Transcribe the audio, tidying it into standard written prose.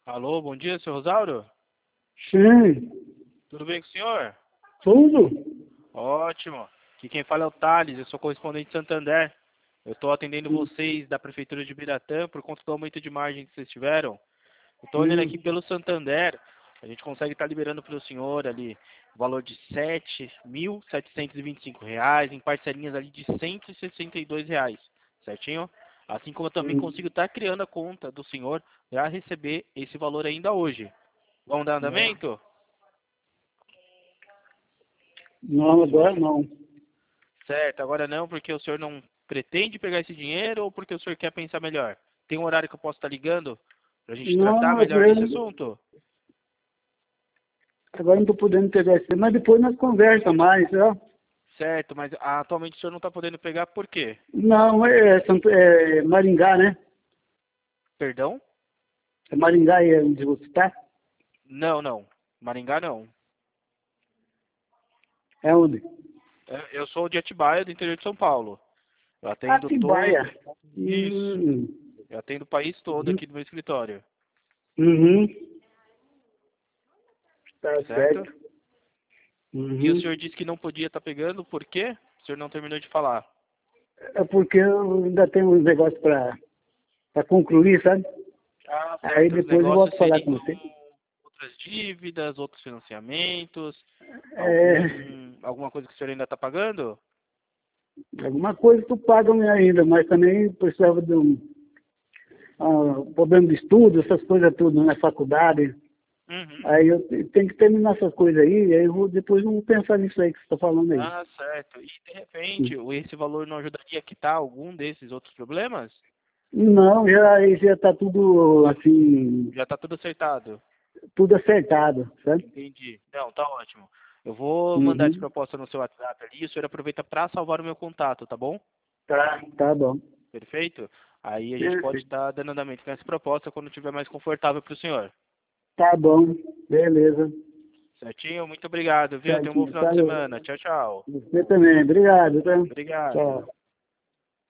Alô, bom dia, senhor Rosauro? Sim, Tudo bem com o senhor? tudo. Ótimo. Aqui quem fala é o Thales, eu sou correspondente de Santander. Eu estou atendendo vocês da Prefeitura de Biratã por conta do aumento de margem que vocês tiveram. Eu estou olhando aqui Hum. pelo Santander, a gente consegue estar liberando para o senhor ali o valor de R$ 7.725, em parcelinhas ali de R$ 162, certinho? Assim como eu também Hum. consigo estar criando a conta do senhor para receber esse valor ainda hoje. Vamos dar É. andamento? Não, Senhor? agora não. Certo, agora não, porque o senhor não pretende pegar esse dinheiro ou porque o senhor quer pensar melhor? Tem um horário que eu posso estar ligando para a gente tratar Não, melhor desse assunto? agora não estou podendo pegar esse, mas depois nós conversa mais, ó. Certo, mas atualmente o senhor não está podendo pegar por quê? Não, é Maringá, né? Perdão? É Maringá é onde você está? Não, não. Maringá não. É onde? Eu sou de Atibaia, do interior de São Paulo. Eu atendo Atibaia. todo. Isso. Hum. Eu atendo o país todo Uhum. aqui do meu escritório. Uhum. Tá Certo? certo. E o Uhum. senhor disse que não podia estar pegando, por quê? O senhor não terminou de falar. É porque eu ainda tenho uns negócios para concluir, sabe? Ah, Aí certo. Os depois eu volto negócios a falar seriam com você. outras dívidas, outros financiamentos, É, alguma coisa que o senhor ainda está pagando? alguma coisa tu paga ainda, mas também precisava de problema de estudo, essas coisas tudo na faculdade. Uhum. Aí eu tenho que terminar essas coisas aí eu vou depois vamos pensar nisso aí que você está falando aí. Ah, certo. E de repente, esse valor não ajudaria a quitar algum desses outros problemas? Não, já está tudo assim, Já está tudo acertado. tudo acertado, sabe? Entendi. Não, tá ótimo. Eu vou mandar essa Uhum. proposta no seu WhatsApp ali e o senhor aproveita para salvar o meu contato, tá bom? Tá bom. Perfeito? Aí a gente pode Perfeito. estar dando andamento com essa proposta quando estiver mais confortável para o senhor. Tá bom, beleza. Certinho? Muito obrigado, viu? Tenha um bom Certinho. final de Falou. semana. Tchau, tchau. Você também. Obrigado, tá? Obrigado. Tchau.